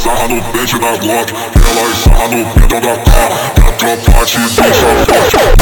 sarra no pente da Glock, ela sarra no pedal da K, e a tropa te deixa forte.